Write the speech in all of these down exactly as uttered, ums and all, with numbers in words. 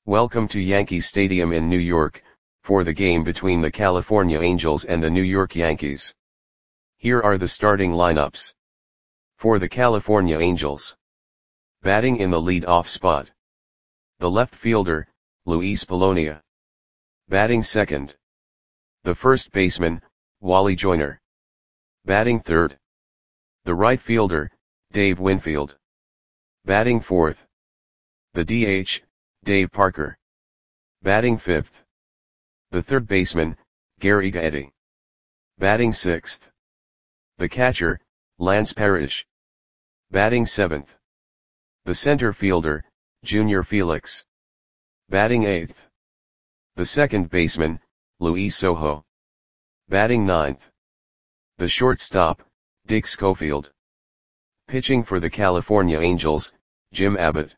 Welcome to Yankee Stadium in New York, for the game between the California Angels and the New York Yankees. Here are the starting lineups. For the California Angels. Batting in the lead-off spot. The left fielder, Luis Polonia. Batting second. The first baseman, Wally Joyner. Batting third. The right fielder, Dave Winfield. Batting fourth. The D H, Dave Parker. Batting fifth. The third baseman, Gary Gaetti. Batting sixth. The catcher, Lance Parrish. Batting seventh. The center fielder, Junior Felix. Batting eighth. The second baseman, Luis Sojo. Batting ninth. The shortstop, Dick Schofield. Pitching for the California Angels, Jim Abbott.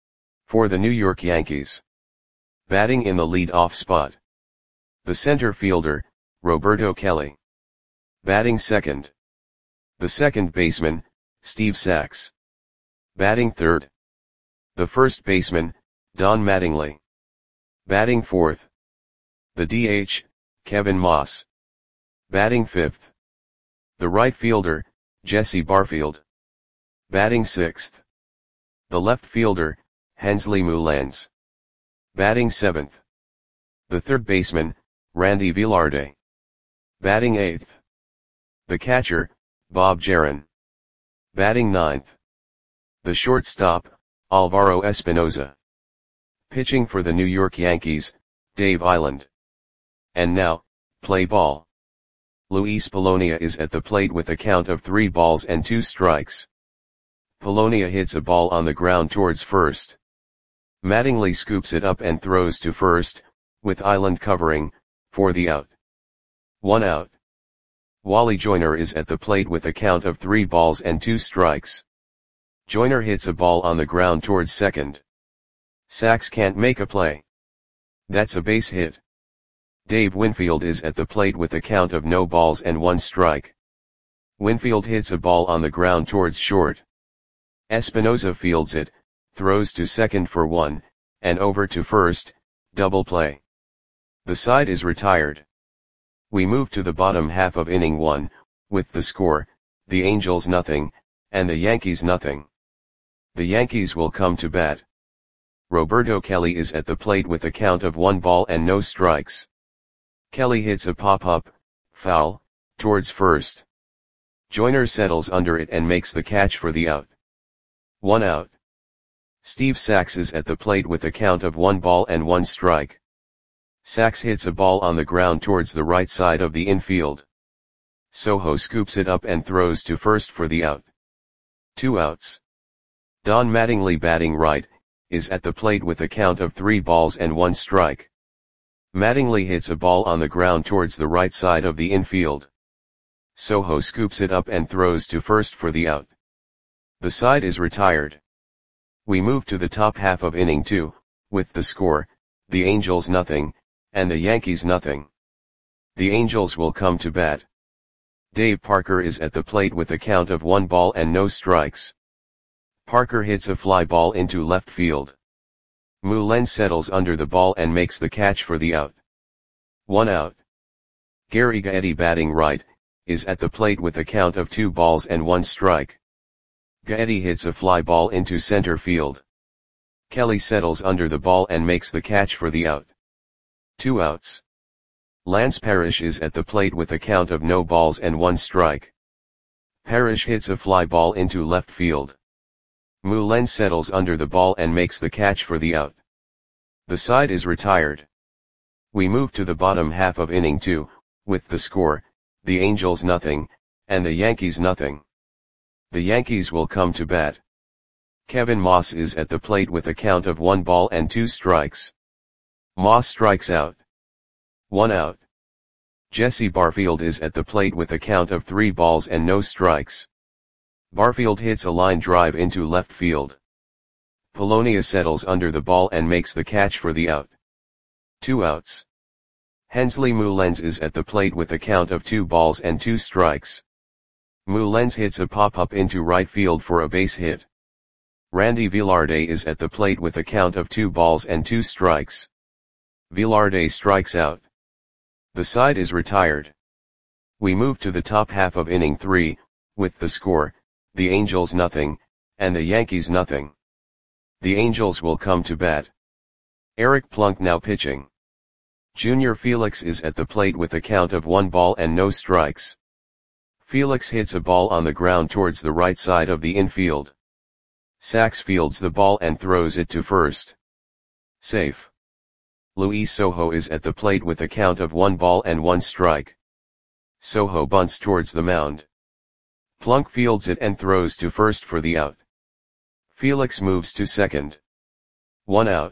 For the New York Yankees. Batting in the lead-off spot. The center fielder, Roberto Kelly. Batting second. The second baseman, Steve Sax. Batting third. The first baseman, Don Mattingly. Batting fourth. The D H, Kevin Moss. Batting fifth. The right fielder, Jesse Barfield. Batting sixth. The left fielder, Hensley Mullins. Batting seventh. The third baseman, Randy Velarde. Batting eighth. The catcher, Bob Jaron. Batting ninth. The shortstop, Alvaro Espinoza. Pitching for the New York Yankees, Dave Eiland. And now, play ball. Luis Polonia is at the plate with a count of three balls and two strikes. Polonia hits a ball on the ground towards first. Mattingly scoops it up and throws to first, with Eiland covering, for the out. One out. Wally Joyner is at the plate with a count of three balls and two strikes. Joyner hits a ball on the ground towards second. Sax can't make a play. That's a base hit. Dave Winfield is at the plate with a count of no balls and one strike. Winfield hits a ball on the ground towards short. Espinoza fields it, throws to second for one, and over to first, double play. The side is retired. We move to the bottom half of inning one, with the score, the Angels nothing, and the Yankees nothing. The Yankees will come to bat. Roberto Kelly is at the plate with a count of one ball and no strikes. Kelly hits a pop-up, foul, towards first. Joyner settles under it and makes the catch for the out. One out. Steve Sax is at the plate with a count of one ball and one strike. Sax hits a ball on the ground towards the right side of the infield. Sojo scoops it up and throws to first for the out. Two outs. Don Mattingly, batting right, is at the plate with a count of three balls and one strike. Mattingly hits a ball on the ground towards the right side of the infield. Sojo scoops it up and throws to first for the out. The side is retired. We move to the top half of inning two, with the score, the Angels nothing, and the Yankees nothing. The Angels will come to bat. Dave Parker is at the plate with a count of one ball and no strikes. Parker hits a fly ball into left field. Mullins settles under the ball and makes the catch for the out. One out. Gary Gaetti, batting right, is at the plate with a count of two balls and one strike. Gaetti hits a fly ball into center field. Kelly settles under the ball and makes the catch for the out. Two outs. Lance Parrish is at the plate with a count of no balls and one strike. Parrish hits a fly ball into left field. Mullins settles under the ball and makes the catch for the out. The side is retired. We move to the bottom half of inning two, with the score, the Angels nothing, and the Yankees nothing. The Yankees will come to bat. Kevin Moss is at the plate with a count of one ball and two strikes. Moss strikes out. One out. Jesse Barfield is at the plate with a count of three balls and no strikes. Barfield hits a line drive into left field. Polonia settles under the ball and makes the catch for the out. Two outs. Hensley Mullins is at the plate with a count of two balls and two strikes. Mullins hits a pop-up into right field for a base hit. Randy Velarde is at the plate with a count of two balls and two strikes. Velarde strikes out. The side is retired. We move to the top half of inning three, with the score, the Angels nothing, and the Yankees nothing. The Angels will come to bat. Eric Plunk now pitching. Junior Felix is at the plate with a count of one ball and no strikes. Felix hits a ball on the ground towards the right side of the infield. Sachs fields the ball and throws it to first. Safe. Luis Sojo is at the plate with a count of one ball and one strike. Sojo bunts towards the mound. Plunk fields it and throws to first for the out. Felix moves to second. One out.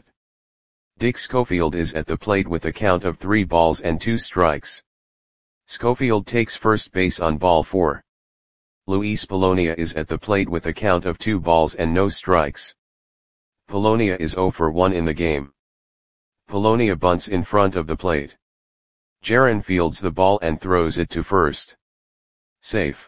Dick Schofield is at the plate with a count of three balls and two strikes. Schofield takes first base on ball four. Luis Polonia is at the plate with a count of two balls and no strikes. Polonia is zero for one in the game. Polonia bunts in front of the plate. Jaron fields the ball and throws it to first. Safe.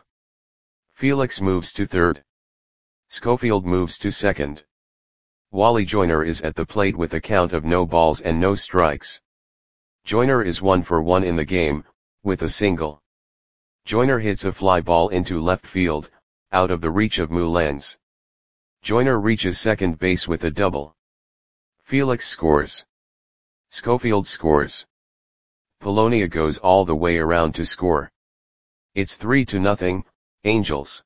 Felix moves to third. Schofield moves to second. Wally Joyner is at the plate with a count of no balls and no strikes. Joyner is one for one in the game, with a single. Joyner hits a fly ball into left field, out of the reach of Mullens. Joyner reaches second base with a double. Felix scores. Schofield scores. Polonia goes all the way around to score. It's three to nothing, Angels.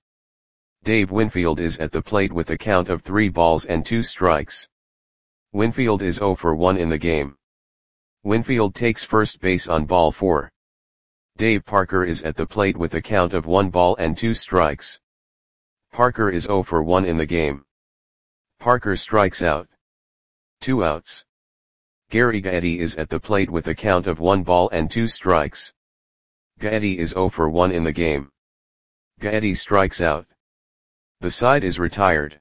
Dave Winfield is at the plate with a count of three balls and two strikes. Winfield is zero for one in the game. Winfield takes first base on ball four. Dave Parker is at the plate with a count of one ball and two strikes. Parker is zero for one in the game. Parker strikes out. Two outs. Gary Gaetti is at the plate with a count of one ball and two strikes. Gaetti is zero for one in the game. Gaetti strikes out. The side is retired.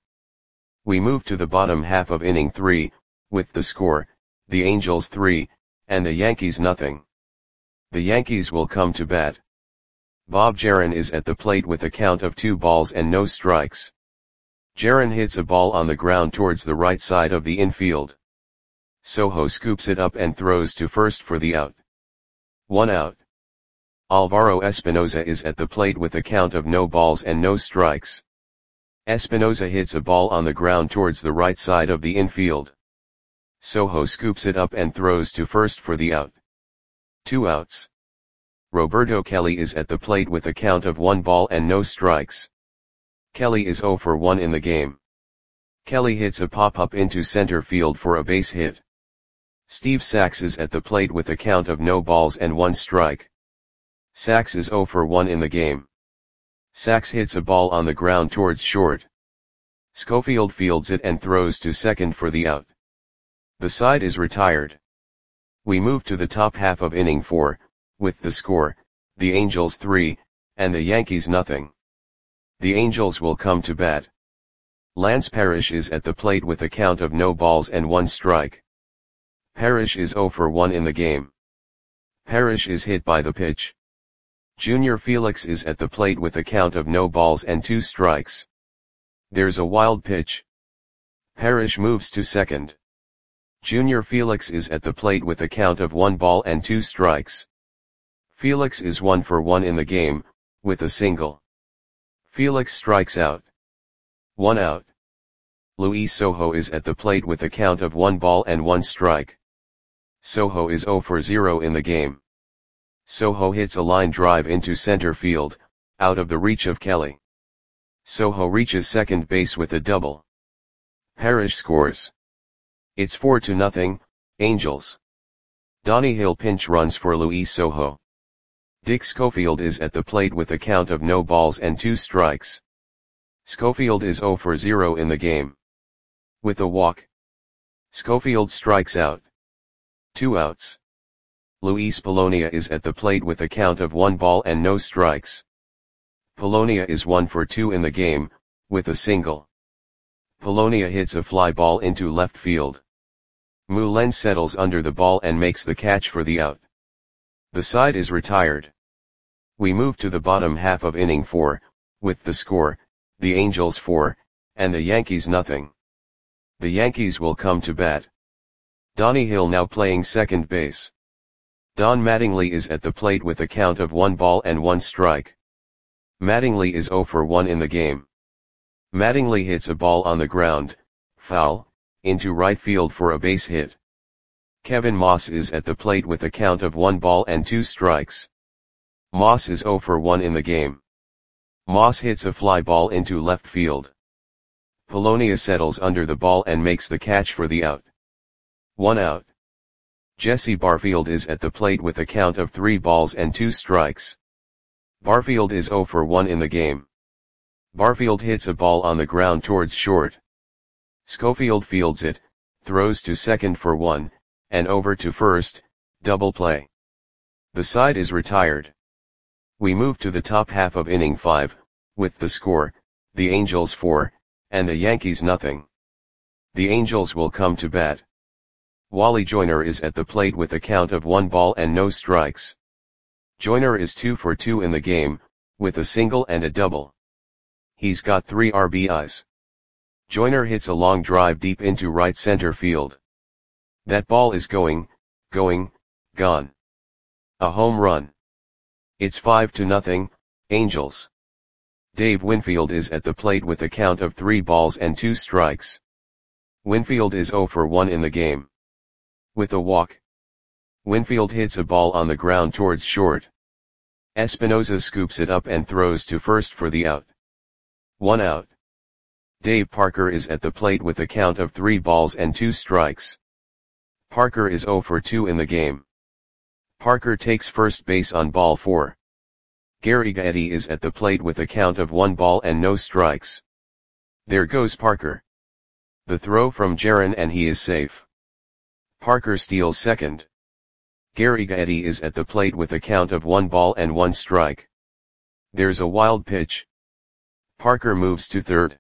We move to the bottom half of inning three, with the score, the Angels three, and the Yankees nothing. The Yankees will come to bat. Bob Jaron is at the plate with a count of two balls and no strikes. Jaron hits a ball on the ground towards the right side of the infield. Sojo scoops it up and throws to first for the out. One out. Alvaro Espinoza is at the plate with a count of no balls and no strikes. Espinoza hits a ball on the ground towards the right side of the infield. Sojo scoops it up and throws to first for the out. Two outs. Roberto Kelly is at the plate with a count of one ball and no strikes. Kelly is zero for one in the game. Kelly hits a pop-up into center field for a base hit. Steve Sachs is at the plate with a count of no balls and one strike. Sachs is zero for one in the game. Sachs hits a ball on the ground towards short. Schofield fields it and throws to second for the out. The side is retired. We move to the top half of inning four, with the score, the Angels three, and the Yankees nothing. The Angels will come to bat. Lance Parrish is at the plate with a count of no balls and one strike. Parrish is zero for one in the game. Parrish is hit by the pitch. Junior Felix is at the plate with a count of no balls and two strikes. There's a wild pitch. Parrish moves to second. Junior Felix is at the plate with a count of one ball and two strikes. Felix is one for one in the game, with a single. Felix strikes out. One out. Luis Sojo is at the plate with a count of one ball and one strike. Sojo is zero for zero in the game. Sojo hits a line drive into center field, out of the reach of Kelly. Sojo reaches second base with a double. Parrish scores. It's four to nothing, Angels. Donnie Hill pinch runs for Luis Sojo. Dick Schofield is at the plate with a count of no balls and two strikes. Schofield is zero for zero in the game. With a walk. Schofield strikes out. Two outs. Luis Polonia is at the plate with a count of one ball and no strikes. Polonia is one for two in the game, with a single. Polonia hits a fly ball into left field. Mullens settles under the ball and makes the catch for the out. The side is retired. We move to the bottom half of inning four, with the score, the Angels four, and the Yankees nothing. The Yankees will come to bat. Donnie Hill now playing second base. Don Mattingly is at the plate with a count of one ball and one strike. Mattingly is zero for one in the game. Mattingly hits a ball on the ground, foul, into right field for a base hit. Kevin Moss is at the plate with a count of one ball and two strikes. Moss is zero for one in the game. Moss hits a fly ball into left field. Polonia settles under the ball and makes the catch for the out. One out. Jesse Barfield is at the plate with a count of three balls and two strikes. Barfield is zero for one in the game. Barfield hits a ball on the ground towards short. Schofield fields it, throws to second for one, and over to first, double play. The side is retired. We move to the top half of inning five, with the score, the Angels four, and the Yankees nothing. The Angels will come to bat. Wally Joyner is at the plate with a count of one ball and no strikes. Joyner is two for two in the game, with a single and a double. He's got three R B Is. Joyner hits a long drive deep into right center field. That ball is going, going, gone. A home run. It's five to nothing, Angels. Dave Winfield is at the plate with a count of three balls and two strikes. Winfield is zero for one in the game. With a walk. Winfield hits a ball on the ground towards short. Espinoza scoops it up and throws to first for the out. One out. Dave Parker is at the plate with a count of three balls and two strikes. Parker is zero for two in the game. Parker takes first base on ball four. Gary Gaetti is at the plate with a count of one ball and no strikes. There goes Parker. The throw from Jaron and he is safe. Parker steals second. Gary Gaetti is at the plate with a count of one ball and one strike. There's a wild pitch. Parker moves to third.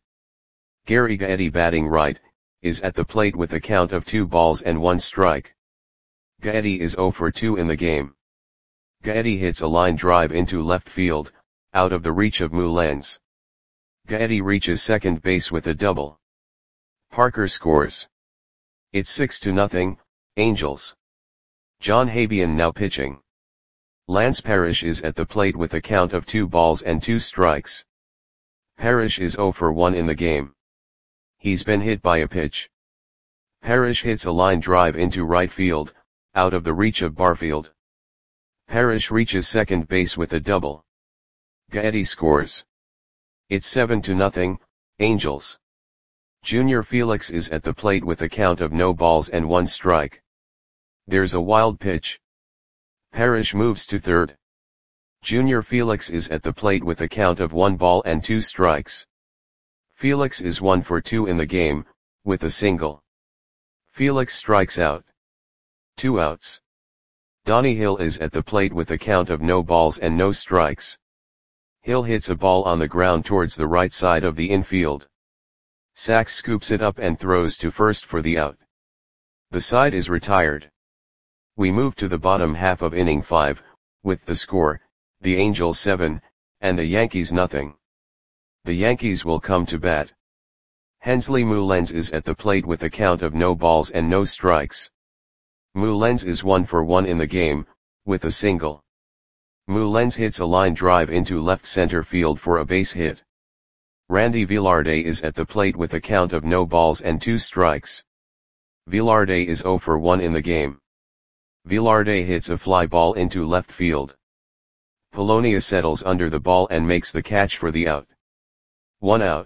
Gary Gaetti, batting right, is at the plate with a count of two balls and one strike. Gaetti is zero for two in the game. Gaetti hits a line drive into left field, out of the reach of Mullens. Gaetti reaches second base with a double. Parker scores. It's six to nothing, Angels. John Habian now pitching. Lance Parrish is at the plate with a count of two balls and two strikes. Parrish is zero for one in the game. He's been hit by a pitch. Parrish hits a line drive into right field, out of the reach of Barfield. Parrish reaches second base with a double. Gaetti scores. It's seven to nothing, Angels. Junior Felix is at the plate with a count of no balls and one strike. There's a wild pitch. Parrish moves to third. Junior Felix is at the plate with a count of one ball and two strikes. Felix is one for two in the game, with a single. Felix strikes out. Two outs. Donnie Hill is at the plate with a count of no balls and no strikes. Hill hits a ball on the ground towards the right side of the infield. Sachs scoops it up and throws to first for the out. The side is retired. We move to the bottom half of inning five, with the score, the Angels seven, and the Yankees nothing. The Yankees will come to bat. Hensley Mullens is at the plate with a count of no balls and no strikes. Mullens is one for one in the game, with a single. Mullens hits a line drive into left center field for a base hit. Randy Velarde is at the plate with a count of no balls and two strikes. Velarde is zero for one in the game. Velarde hits a fly ball into left field. Polonia settles under the ball and makes the catch for the out. One out.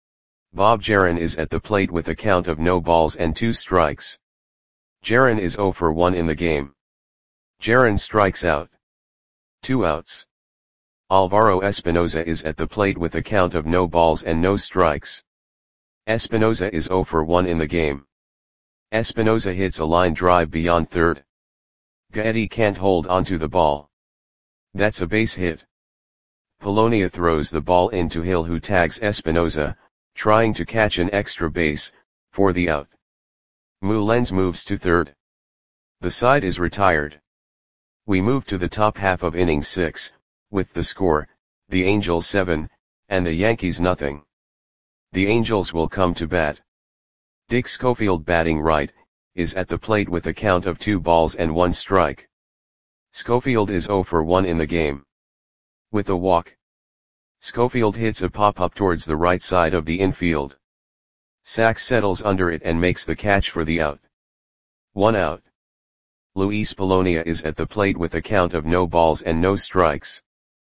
Bob Jaron is at the plate with a count of no balls and two strikes. Jaron is zero for one in the game. Jaron strikes out. Two outs. Alvaro Espinoza is at the plate with a count of no balls and no strikes. Espinoza is zero for one in the game. Espinoza hits a line drive beyond third. Gaetti can't hold onto the ball. That's a base hit. Polonia throws the ball into Hill, who tags Espinoza, trying to catch an extra base, for the out. Mullens moves to third. The side is retired. We move to the top half of inning six, with the score, the Angels seven, and the Yankees nothing. The Angels will come to bat. Dick Schofield, batting right, is at the plate with a count of two balls and one strike. Schofield is zero for one in the game. With a walk, Schofield hits a pop-up towards the right side of the infield. Sachs settles under it and makes the catch for the out. One out. Luis Polonia is at the plate with a count of no balls and no strikes.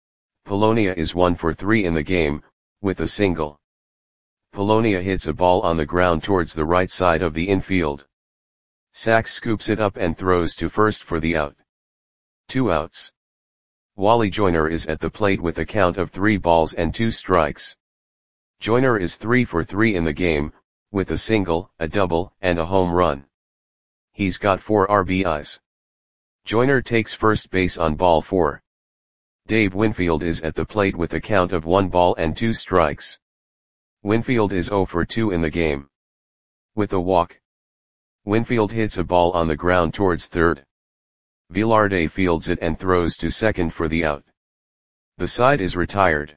Polonia is one for three in the game, with a single. Polonia hits a ball on the ground towards the right side of the infield. Sachs scoops it up and throws to first for the out. Two outs. Wally Joyner is at the plate with a count of three balls and two strikes. Joyner is three for three in the game, with a single, a double, and a home run. He's got four R B Is. Joyner takes first base on ball four. Dave Winfield is at the plate with a count of one ball and two strikes. Winfield is zero for two in the game. With a walk, Winfield hits a ball on the ground towards third. Velarde fields it and throws to second for the out. The side is retired.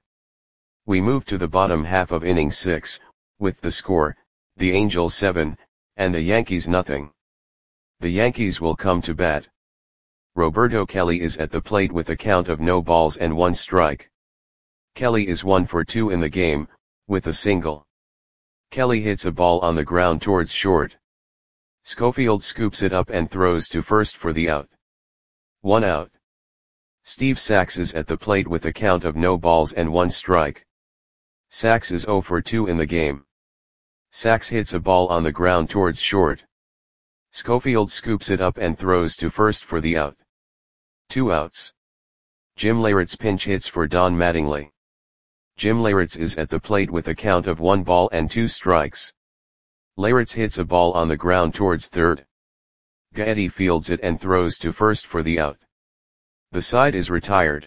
We move to the bottom half of inning six, with the score, the Angels seven, and the Yankees nothing. The Yankees will come to bat. Roberto Kelly is at the plate with a count of no balls and one strike. Kelly is one for two in the game, with a single. Kelly hits a ball on the ground towards short. Schofield scoops it up and throws to first for the out. One out. Steve Sachs is at the plate with a count of no balls and one strike. Sachs is zero for two in the game. Sachs hits a ball on the ground towards short. Schofield scoops it up and throws to first for the out. Two outs. Jim Leyritz pinch hits for Don Mattingly. Jim Leyritz is at the plate with a count of one ball and two strikes. Leyritz hits a ball on the ground towards third. Gaetti fields it and throws to first for the out. The side is retired.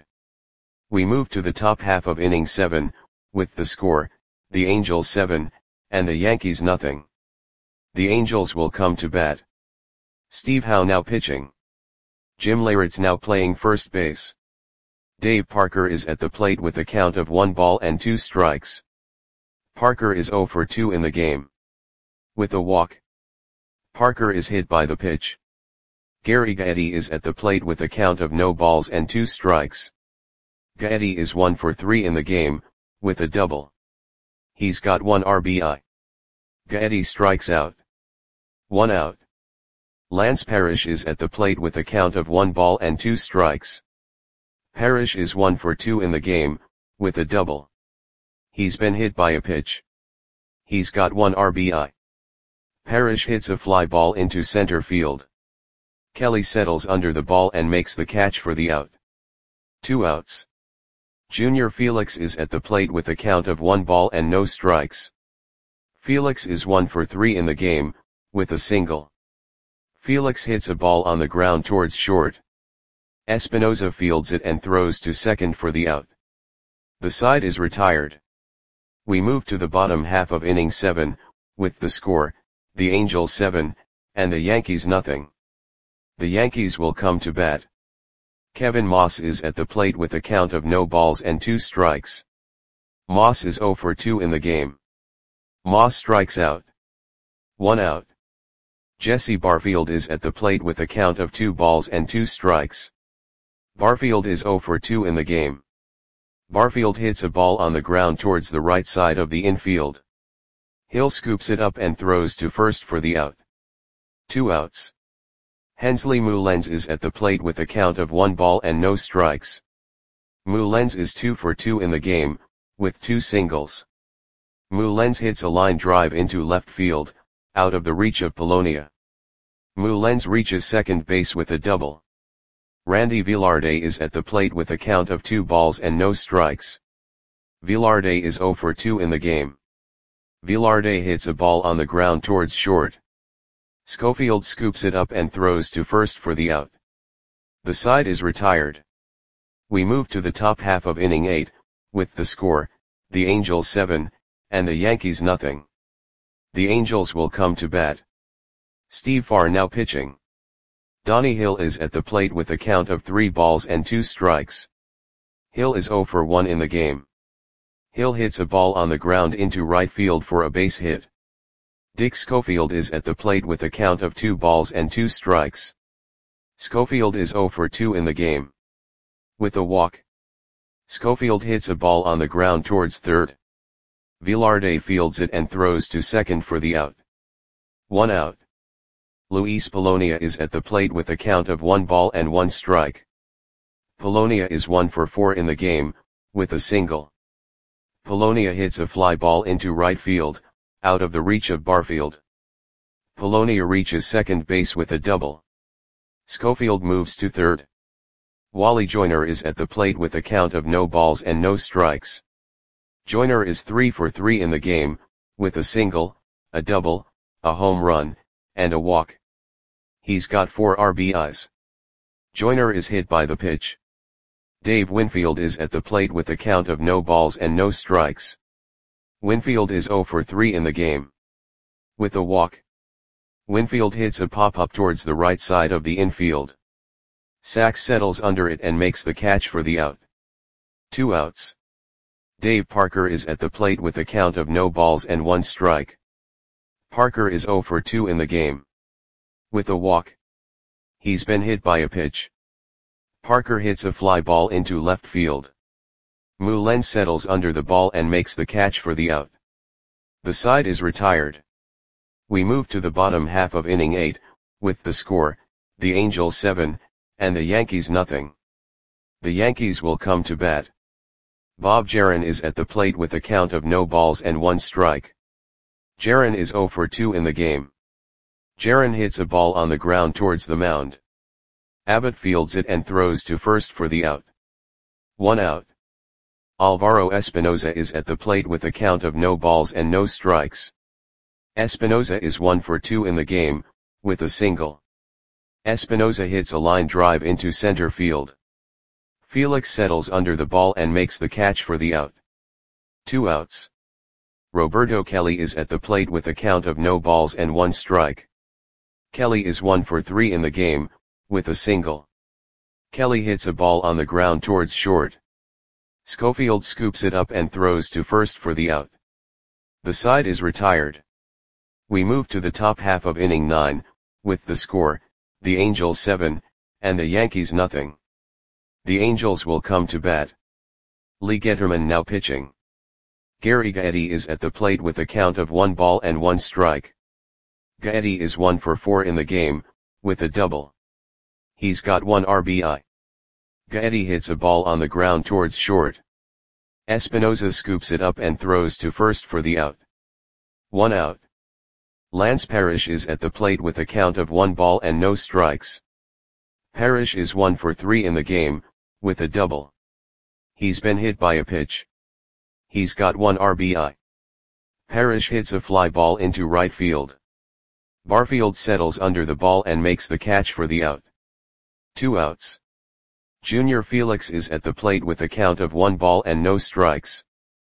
We move to the top half of inning seven, with the score, the Angels seven, and the Yankees nothing. The Angels will come to bat. Steve Howe now pitching. Jim Leyritz now playing first base. Dave Parker is at the plate with a count of one ball and two strikes. Parker is zero for two in the game. With a walk, Parker is hit by the pitch. Gary Gaetti is at the plate with a count of no balls and two strikes. Gaetti is one for three in the game, with a double. He's got one R B I. Gaetti strikes out. One out. Lance Parrish is at the plate with a count of one ball and two strikes. Parrish is one for two in the game, with a double. He's been hit by a pitch. He's got one R B I. Parrish hits a fly ball into center field. Kelly settles under the ball and makes the catch for the out. Two outs. Junior Felix is at the plate with a count of one ball and no strikes. Felix is one for three in the game, with a single. Felix hits a ball on the ground towards short. Espinoza fields it and throws to second for the out. The side is retired. We move to the bottom half of inning seven, with the score, the Angels seven, and the Yankees nothing. The Yankees will come to bat. Kevin Moss is at the plate with a count of no balls and two strikes. Moss is zero for two in the game. Moss strikes out. One out. Jesse Barfield is at the plate with a count of two balls and two strikes. Barfield is zero for two in the game. Barfield hits a ball on the ground towards the right side of the infield. Hill scoops it up and throws to first for the out. Two outs. Hensley Mullens is at the plate with a count of one ball and no strikes. Mullens is two for two in the game, with two singles. Mullens hits a line drive into left field, out of the reach of Polonia. Mullens reaches second base with a double. Randy Velarde is at the plate with a count of two balls and no strikes. Velarde is zero for two in the game. Velarde hits a ball on the ground towards short. Schofield scoops it up and throws to first for the out. The side is retired. We move to the top half of inning eight, with the score, the Angels seven, and the Yankees nothing. The Angels will come to bat. Steve Farr now pitching. Donnie Hill is at the plate with a count of three balls and two strikes. Hill is zero for one in the game. Hill hits a ball on the ground into right field for a base hit. Dick Schofield is at the plate with a count of two balls and two strikes. Schofield is zero for two in the game. With a walk. Schofield hits a ball on the ground towards third. Velarde fields it and throws to second for the out. One out. Luis Polonia is at the plate with a count of one ball and one strike. Polonia is one for four in the game, with a single. Polonia hits a fly ball into right field, out of the reach of Barfield. Polonia reaches second base with a double. Schofield moves to third. Wally Joyner is at the plate with a count of no balls and no strikes. Joyner is three for three in the game, with a single, a double, a home run, and a walk. He's got four R B Is. Joyner is hit by the pitch. Dave Winfield is at the plate with a count of no balls and no strikes. Winfield is zero for three in the game. With a walk. Winfield hits a pop-up towards the right side of the infield. Sachs settles under it and makes the catch for the out. Two outs. Dave Parker is at the plate with a count of no balls and one strike. Parker is zero for two in the game. With a walk. He's been hit by a pitch. Parker hits a fly ball into left field. Mullen settles under the ball and makes the catch for the out. The side is retired. We move to the bottom half of inning eight, with the score, the Angels seven, and the Yankees nothing. The Yankees will come to bat. Bob Jaron is at the plate with a count of no balls and one strike. Jaron is zero for two in the game. Jaron hits a ball on the ground towards the mound. Abbott fields it and throws to first for the out. One out. Alvaro Espinoza is at the plate with a count of no balls and no strikes. Espinoza is one for two in the game, with a single. Espinoza hits a line drive into center field. Felix settles under the ball and makes the catch for the out. Two outs. Roberto Kelly is at the plate with a count of no balls and one strike. Kelly is one for three in the game, with a single. Kelly hits a ball on the ground towards short. Schofield scoops it up and throws to first for the out. The side is retired. We move to the top half of inning nine, with the score, the Angels seven, and the Yankees nothing. The Angels will come to bat. Lee Getterman now pitching. Gary Gaetti is at the plate with a count of one ball and one strike. Gaetti is one for four in the game, with a double. He's got one R B I. Gaetti hits a ball on the ground towards short. Espinoza scoops it up and throws to first for the out. One out. Lance Parrish is at the plate with a count of one ball and no strikes. Parrish is one for three in the game, with a double. He's been hit by a pitch. He's got one R B I. Parrish hits a fly ball into right field. Barfield settles under the ball and makes the catch for the out. Two outs. Junior Felix is at the plate with a count of one ball and no strikes.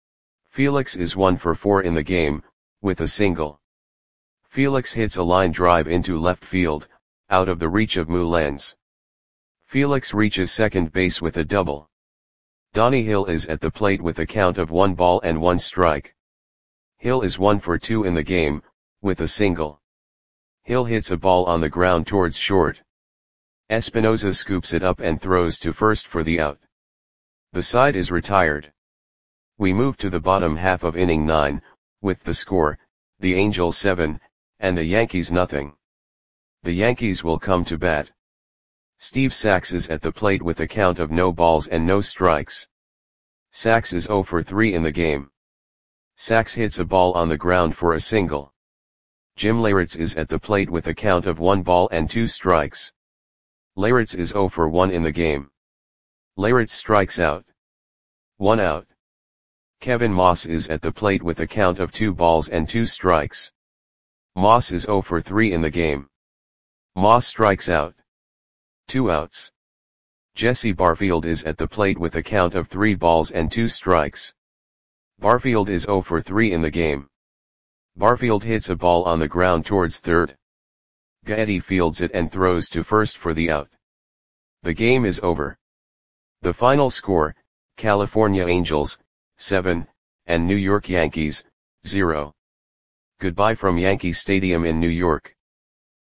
Felix is one for four in the game, with a single. Felix hits a line drive into left field, out of the reach of Mullens. Felix reaches second base with a double. Donnie Hill is at the plate with a count of one ball and one strike. Hill is one for two in the game, with a single. Hill hits a ball on the ground towards short. Espinoza scoops it up and throws to first for the out. The side is retired. We move to the bottom half of inning nine, with the score, the Angels seven, and the Yankees nothing. The Yankees will come to bat. Steve Sachs is at the plate with a count of no balls and no strikes. Sachs is zero for three in the game. Sachs hits a ball on the ground for a single. Jim Leyritz is at the plate with a count of one ball and two strikes. Leyritz is zero for one in the game. Leyritz strikes out. One out. Kevin Moss is at the plate with a count of two balls and two strikes. Moss is zero for three in the game. Moss strikes out. Two outs. Jesse Barfield is at the plate with a count of three balls and two strikes. Barfield is zero for three in the game. Barfield hits a ball on the ground towards third. Gaetti fields it and throws to first for the out. The game is over. The final score, California Angels, seven, and New York Yankees, zero. Goodbye from Yankee Stadium in New York.